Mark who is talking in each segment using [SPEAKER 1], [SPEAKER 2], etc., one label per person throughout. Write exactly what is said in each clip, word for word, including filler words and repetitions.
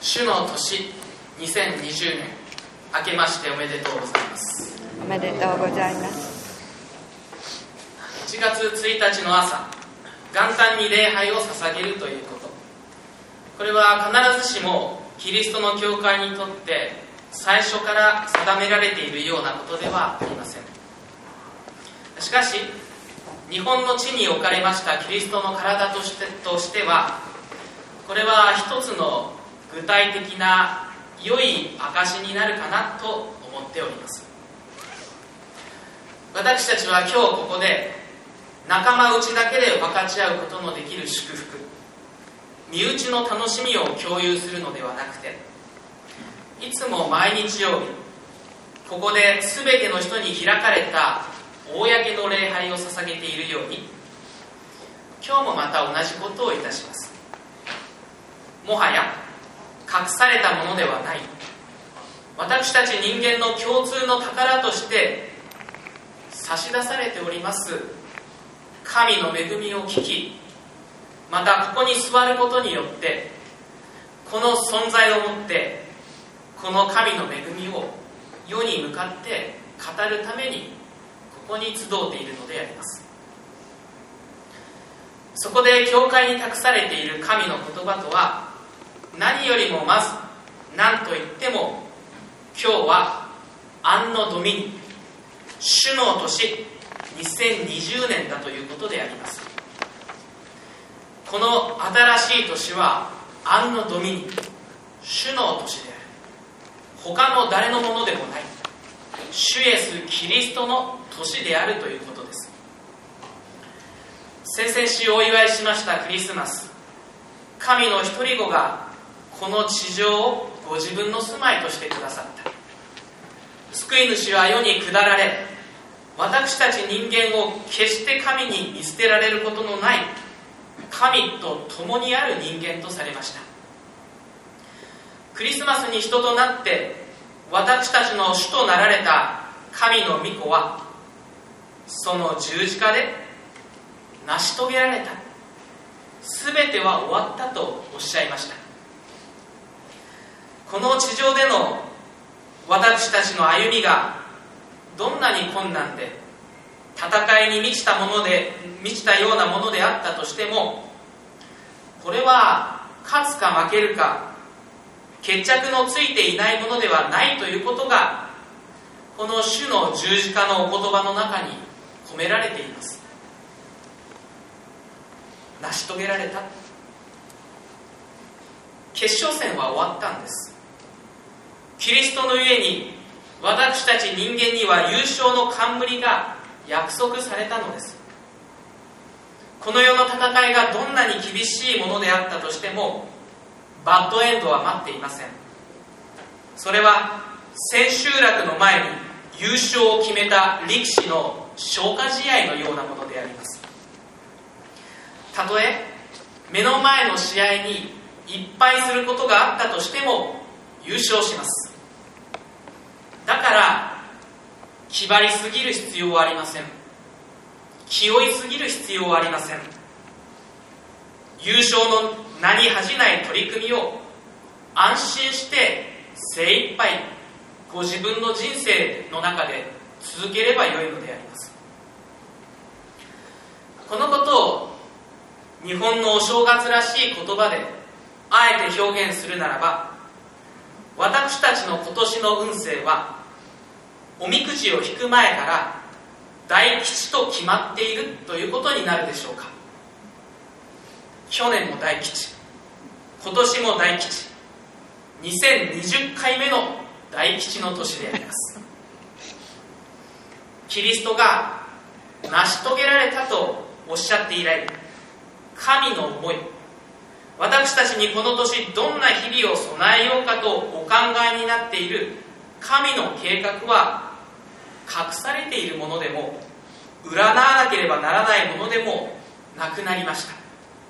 [SPEAKER 1] 主の年にせんにじゅうねん明けましておめでとうございます。
[SPEAKER 2] おめでとうございます。
[SPEAKER 1] いちがつついたちの朝、元旦に礼拝を捧げるということ、これは必ずしもキリストの教会にとって最初から定められているようなことではありません。しかし日本の地に置かれましたキリストの体として、としてはこれは一つの具体的な良い証になるかなと思っております。私たちは今日ここで仲間内だけで分かち合うことのできる祝福、身内の楽しみを共有するのではなくて、いつも毎日曜日ここで全ての人に開かれた公の礼拝を捧げているように、今日もまた同じことをいたします。もはや隠されたものではない、私たち人間の共通の宝として差し出されております神の恵みを聞き、またここに座ることによってこの存在をもってこの神の恵みを世に向かって語るためにここに集っているのであります。そこで教会に託されている神の言葉とは、何よりもまず何と言っても今日はアンノドミニ、主の年にせんにじゅうねんだということであります。この新しい年はアンノドミニ、主の年である。他の誰のものでもない、主イエスキリストの年であるということです。先々週お祝いしましたクリスマス、神の一人子がこの地上をご自分の住まいとしてくださった。救い主は世に下られ、私たち人間を決して神に見捨てられることのない神と共にある人間とされました。クリスマスに人となって私たちの主となられた神の御子は、その十字架で成し遂げられた、すべては終わったとおっしゃいました。この地上での私たちの歩みがどんなに困難で戦いに満ちたもので満ちたようなものであったとしても、これは勝つか負けるか決着のついていないものではないということが、この主の十字架のお言葉の中に込められています。成し遂げられた、決勝戦は終わったんです。キリストのゆえに私たち人間には優勝の冠が約束されたのです。この世の戦いがどんなに厳しいものであったとしても、バッドエンドは待っていません。それは千秋楽の前に優勝を決めた力士の消化試合のようなものであります。たとえ目の前の試合にいっ敗することがあったとしても優勝します。だから気張りすぎる必要はありません。気負いすぎる必要はありません。優勝の名に恥じない取り組みを安心して精一杯ご自分の人生の中で続ければよいのであります。このことを日本のお正月らしい言葉であえて表現するならば、私たちの今年の運勢はおみくじを引く前から大吉と決まっているということになるでしょうか。去年も大吉、今年も大吉、にせんにじゅっかいめの大吉の年であります。キリストが成し遂げられたとおっしゃって以来、神の思い、私たちにこの年どんな日々を備えようかとお考えになっている神の計画は、隠されているものでも占わなければならないものでもなくなりました。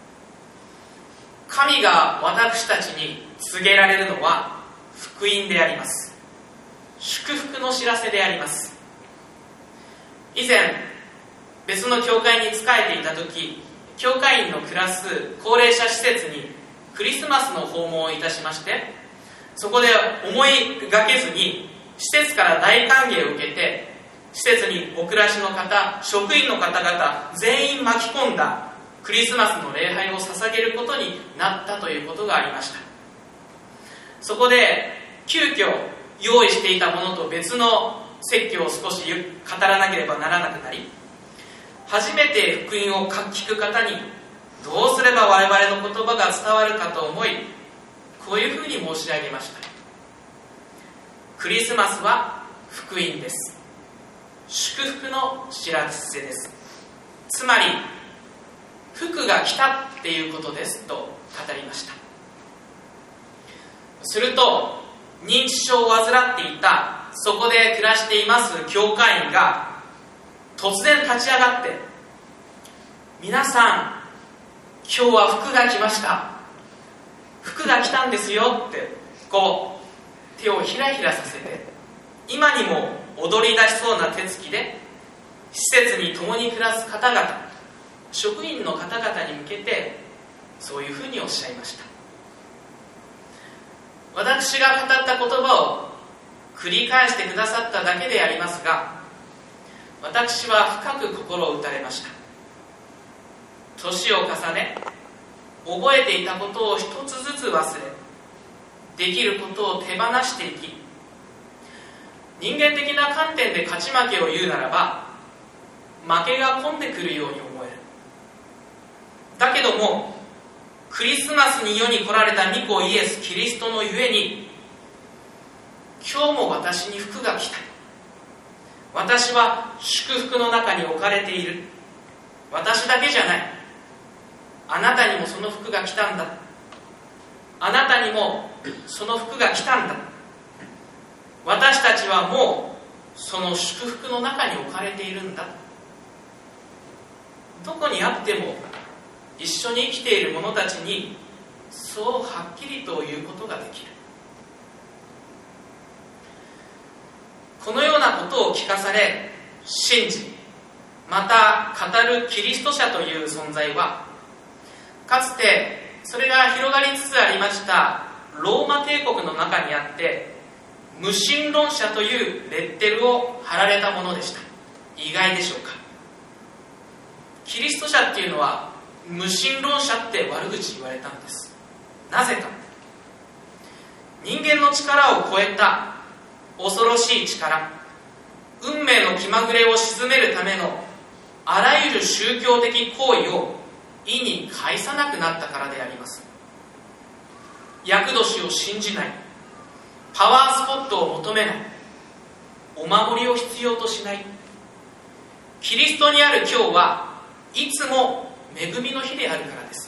[SPEAKER 1] 神が私たちに告げられるのは福音であります。祝福の知らせであります。以前別の教会に仕えていた時、教会員の暮らす高齢者施設にクリスマスの訪問をいたしまして、 そこで思いがけずに施設から大歓迎を受けて、施設にお暮らしの方、職員の方々全員巻き込んだクリスマスの礼拝を捧げることになったということがありました。そこで急遽用意していたものと別の説教を少し語らなければならなくなり、初めて福音を聞く方にどうすれば我々の言葉が伝わるかと思い、こういうふうに申し上げました。クリスマスは福音です。祝福の知らせです。つまり福が来たっていうことですと語りました。すると認知症を患っていた、そこで暮らしています教会員が突然立ち上がって、皆さん今日は福が来ました、福が来たんですよってこう手をひらひらさせて、今にも踊り出しそうな手つきで施設に共に暮らす方々、職員の方々に向けてそういうふうにおっしゃいました。私が語った言葉を繰り返してくださっただけでありますが、私は深く心を打たれました。年を重ね、覚えていたことを一つずつ忘れ、できることを手放していき、人間的な観点で勝ち負けを言うならば、負けが込んでくるように思える。だけどもクリスマスに世に来られた御子イエス・キリストのゆえに、今日も私に福が来た、私は祝福の中に置かれている、私だけじゃない、あなたにもその福が来たんだ、あなたにもその福が来たんだ、私たちはもうその祝福の中に置かれているんだ。どこにあっても一緒に生きている者たちにそうはっきりと言うことができる。このようなことを聞かされ信じ、また語るキリスト者という存在は、かつてそれが広がりつつありましたローマ帝国の中にあって、無神論者というレッテルを貼られたものでした。意外でしょうか。キリスト者っていうのは無神論者って悪口言われたんです。なぜか、人間の力を超えた恐ろしい力、運命の気まぐれを鎮めるためのあらゆる宗教的行為を意に介さなくなったからであります。厄年を信じない、パワースポットを求めない、お守りを必要としない。キリストにある今日はいつも恵みの日であるからです。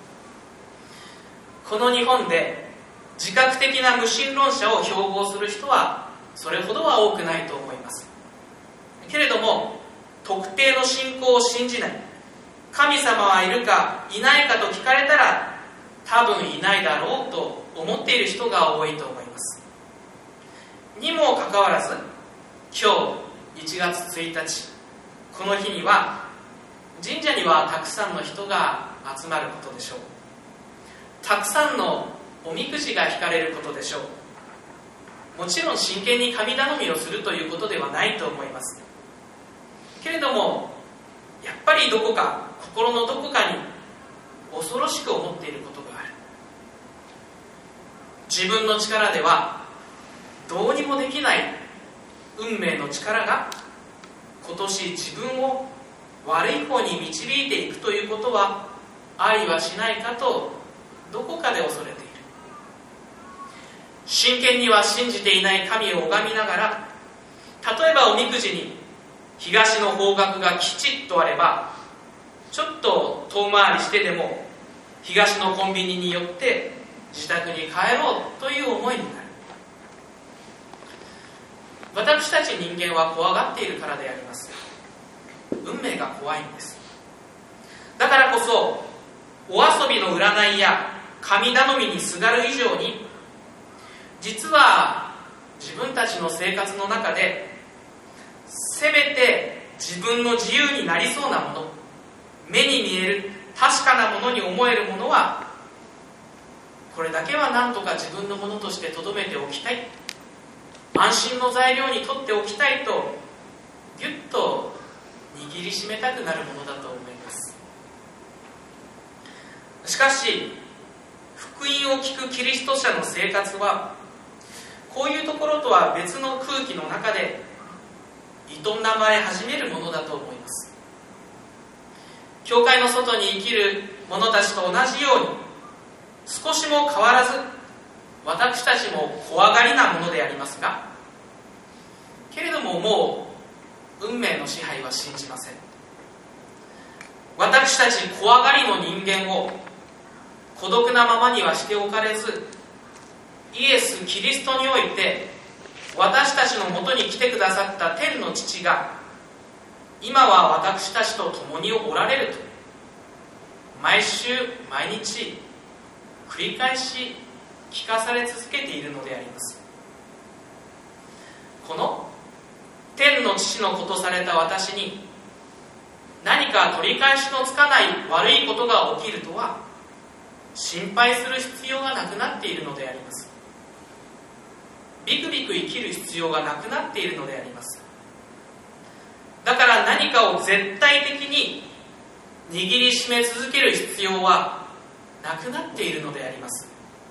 [SPEAKER 1] この日本で自覚的な無神論者を標榜する人はそれほどは多くないと思います。けれども特定の信仰を信じない、神様はいるかいないかと聞かれたら多分いないだろうと思っている人が多いと思います。にもかかわらず今日いちがつついたち、この日には神社にはたくさんの人が集まることでしょう。たくさんのおみくじが引かれることでしょう。もちろん真剣に神頼みをするということではないと思います。けれどもやっぱりどこか心のどこかに恐ろしく思っていることがある。自分の力ではどうにもできない運命の力が今年自分を悪い方に導いていくということはありはしないかとどこかで恐れている。真剣には信じていない神を拝みながら、例えばおみくじに東の方角がきちっとあれば、ちょっと遠回りしてでも東のコンビニに寄って自宅に帰ろうという思いになる。私たち人間は怖がっているからであります。運命が怖いんです。だからこそお遊びの占いや神頼みにすがる以上に、実は自分たちの生活の中でせめて自分の自由になりそうなもの、目に見える確かなものに思えるものはこれだけは何とか自分のものとして留めておきたい、安心の材料に取っておきたいとぎゅっと握りしめたくなるものだと思います。しかし福音を聞くキリスト者の生活はこういうところとは別の空気の中で営まれ始めるものだと思います。教会の外に生きる者たちと同じように少しも変わらず私たちも怖がりなものでありますが、けれどももう運命の支配は信じません。私たち怖がりの人間を孤独なままにはしておかれず、イエス・キリストにおいて私たちのもとに来てくださった天の父が今は私たちと共におられると毎週毎日繰り返し聞かされ続けているのであります。この天の父の子とされた私に何か取り返しのつかない悪いことが起きるとは心配する必要がなくなっているのであります。ビクビク生きる必要がなくなっているのであります。だから何かを絶対的に握りしめ続ける必要はなくなっているのであります。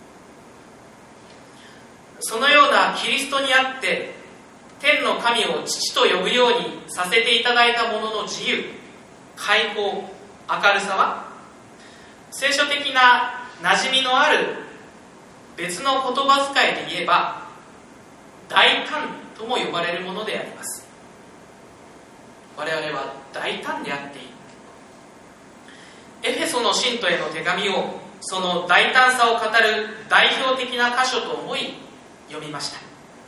[SPEAKER 1] そのようなキリストにあって天の神を父と呼ぶようにさせていただいたものの自由、開放、明るさは聖書的な馴染みのある別の言葉遣いで言えば大胆とも呼ばれるものであります。我々は大胆であっていい。エフェソの信徒への手紙をその大胆さを語る代表的な箇所と思い読みました。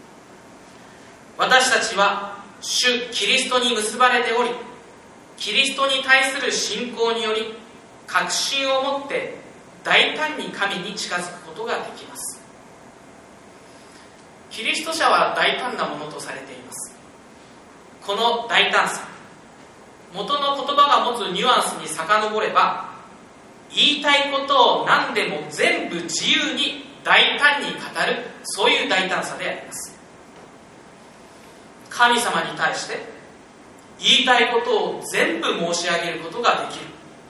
[SPEAKER 1] 私たちは主キリストに結ばれており、キリストに対する信仰により確信を持って大胆に神に近づくことができます。キリスト者は大胆なものとされています。この大胆さ、元の言葉が持つニュアンスに遡れば、言いたいことを何でも全部自由に大胆に語る、そういう大胆さであります。神様に対して言いたいことを全部申し上げることができる。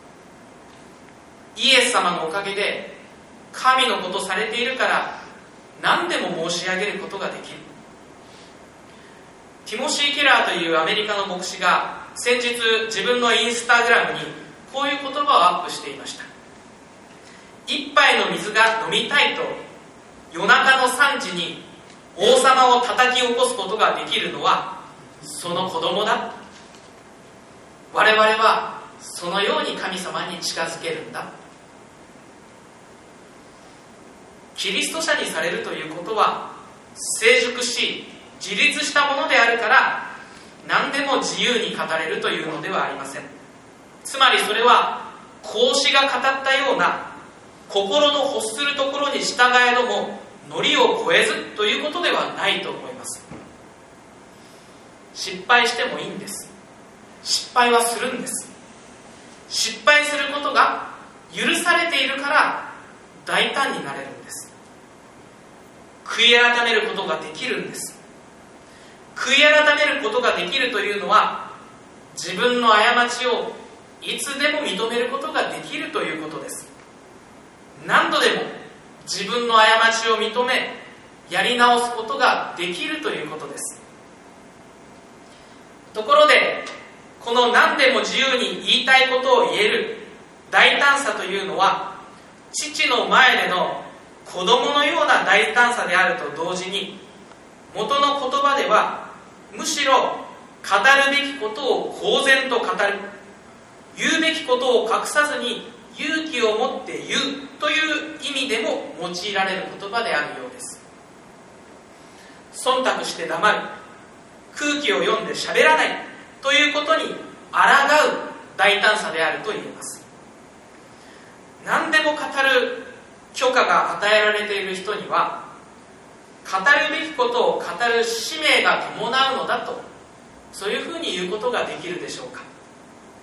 [SPEAKER 1] イエス様のおかげで神のことされているから何でも申し上げることができる。ティモシー・ケラーというアメリカの牧師が先日自分のインスタグラムにこういう言葉をアップしていました。一杯の水が飲みたいと夜中のさんじに王様を叩き起こすことができるのはその子供だ。我々はそのように神様に近づけるんだ。キリスト者にされるということは成熟し自立したものであるから何でも自由に語れるというのではありません。つまりそれは孔子が語ったような心の欲するところに従えどもノリを超えずということではないと思います。失敗してもいいんです。失敗はするんです。失敗することが許されているから大胆になれるんです。悔い改めることができるんです。悔い改めることができるというのは自分の過ちをいつでも認めることができるということです。何度でも自分の過ちを認めやり直すことができるということです。ところでこの何でも自由に言いたいことを言える大胆さというのは父の前での子供のような大胆さであると同時に元の言葉ではむしろ語るべきことを公然と語る、言うべきことを隠さずに勇気を持って言うという意味でも用いられる言葉であるようです。忖度して黙る、空気を読んで喋らないということに抗う大胆さであると言えます。何でも語る許可が与えられている人には語るべきことを語る使命が伴うのだと、そういうふうに言うことができるでしょうか。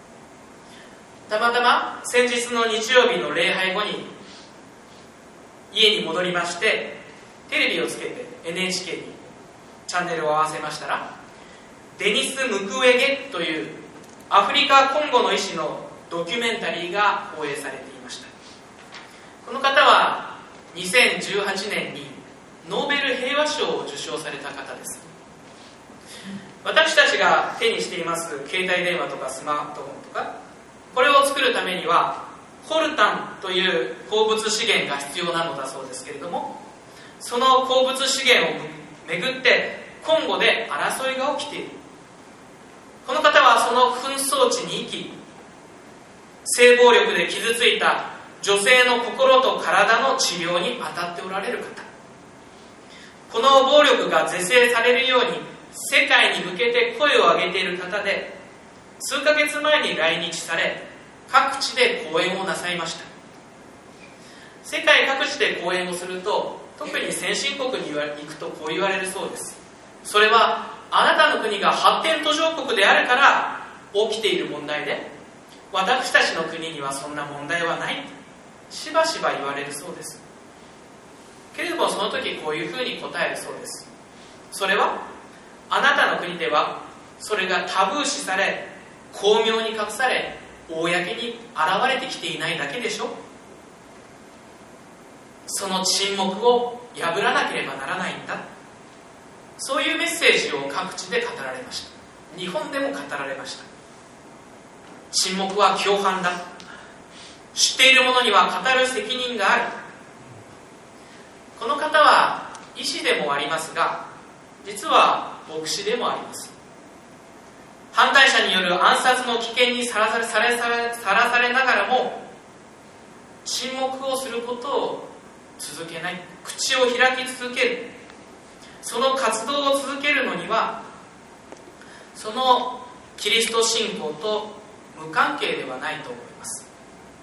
[SPEAKER 1] たまたま先日の日曜日の礼拝後に家に戻りまして、テレビをつけて エヌエイチケー にチャンネルを合わせましたら、デニス・ムクウェゲというアフリカ・コンゴの医師のドキュメンタリーが放映されていました。この方はにせんじゅうはちねんにノーベル平和賞を受賞された方です。私たちが手にしています携帯電話とかスマートフォンとか、これを作るためにはコルタンという鉱物資源が必要なのだそうですけれども、その鉱物資源をめぐってコンゴで争いが起きている。この方はその紛争地に生き、性暴力で傷ついた女性の心と体の治療に当たっておられる方、この暴力が是正されるように世界に向けて声を上げている方で、数ヶ月前に来日され、各地で講演をなさいました。世界各地で講演をすると、特に先進国に行くとこう言われるそうです。それはあなたの国が発展途上国であるから起きている問題で、私たちの国にはそんな問題はない、しばしば言われるそうです。けれどもその時こういうふうに答えるそうです。それはあなたの国ではそれがタブー視され、巧妙に隠され、公に現れてきていないだけでしょ。その沈黙を破らなければならないんだ。そういうメッセージを各地で語られました。日本でも語られました。沈黙は共犯だ。知っている者には語る責任がある。この方は医師でもありますが、実は牧師でもあります。反対者による暗殺の危険にさらされ、され、され、さらされながらも、沈黙をすることを続けない、口を開き続ける、その活動を続けるのには、そのキリスト信仰と無関係ではないと思います。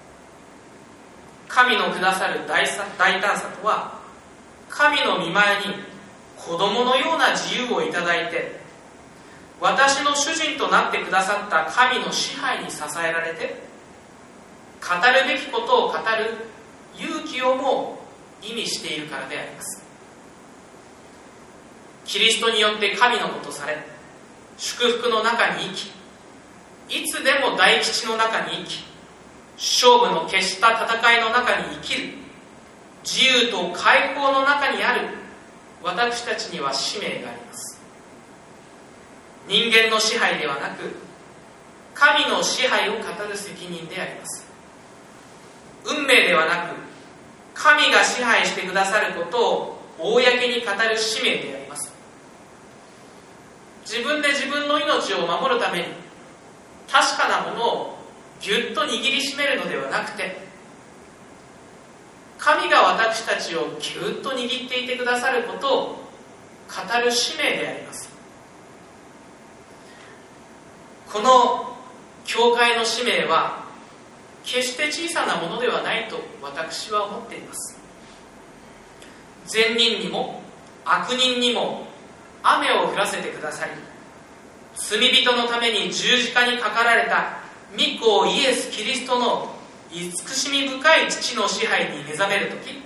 [SPEAKER 1] 神のくださる大さ、大胆さとは、神の御前に子供のような自由をいただいて、私の主人となってくださった神の支配に支えられて、語るべきことを語る勇気をも意味しているからであります。キリストによって神の子とされ、祝福の中に生き、いつでも大吉の中に生き、勝負の決した戦いの中に生きる、自由と解放の中にある私たちには使命があります。人間の支配ではなく、神の支配を語る責任であります。運命ではなく、神が支配してくださることを公に語る使命であります。自分で自分の命を守るために確かなものをぎゅっと握りしめるのではなくて、神が私たちをぎゅっと握っていてくださることを語る使命であります。この教会の使命は決して小さなものではないと私は思っています。善人にも悪人にも雨を降らせてくださり、罪人のために十字架にかかられた御子イエス・キリストの慈しみ深い父の支配に目覚めるとき、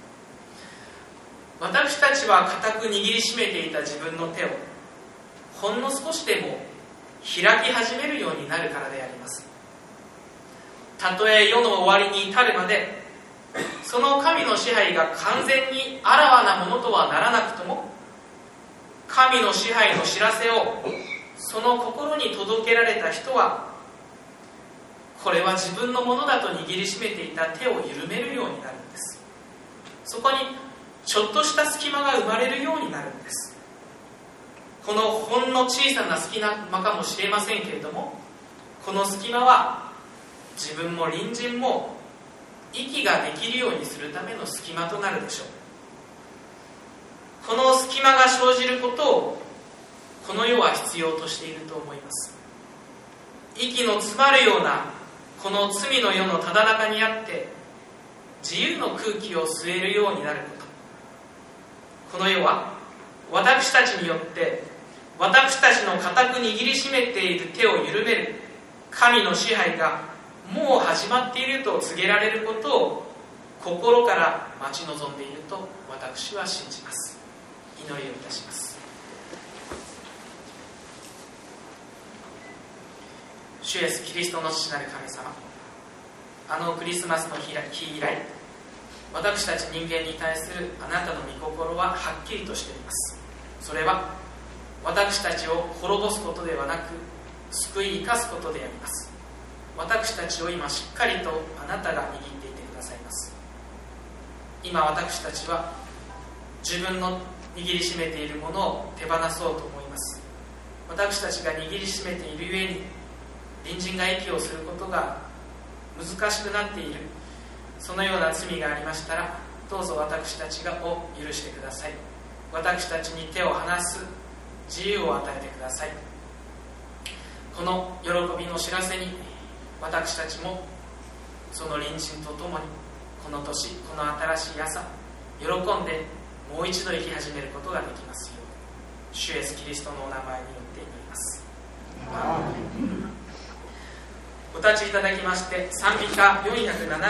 [SPEAKER 1] 私たちは固く握りしめていた自分の手をほんの少しでも開き始めるようになるからであります。たとえ世の終わりに至るまで、その神の支配が完全にあらわなものとはならなくとも、神の支配の知らせをその心に届けられた人は、これは自分のものだと握りしめていた手を緩めるようになるんです。そこにちょっとした隙間が生まれるようになるんです。このほんの小さな隙間かもしれませんけれども、この隙間は自分も隣人も息ができるようにするための隙間となるでしょう。この隙間が生じることをこの世は必要としていると思います。息の詰まるようなこの罪の世のただ中にあって自由の空気を吸えるようになること、この世は私たちによって私たちの固く握りしめている手を緩める神の支配がもう始まっていると告げられることを心から待ち望んでいると私は信じます。祈りをいたします。主イエスキリストの父なる神様、あのクリスマスの日以来、私たち人間に対するあなたの御心ははっきりとしています。それは私たちを滅ぼすことではなく、救い生かすことであります。私たちを今しっかりとあなたが握っていてくださいます。今私たちは自分の握りしめているものを手放そうと思います。私たちが握りしめているゆえに、隣人が息をすることが難しくなっている、そのような罪がありましたら、どうぞ私たちがを許してください。私たちに手を離す自由を与えてください。この喜びの知らせに、私たちもその隣人と共にこの年、この新しい朝、喜んでもう一度生き始めることができますよう、主イエスキリストのお名前によって祈ります。お立ちいただきまして、賛美歌よんひゃくななじゅう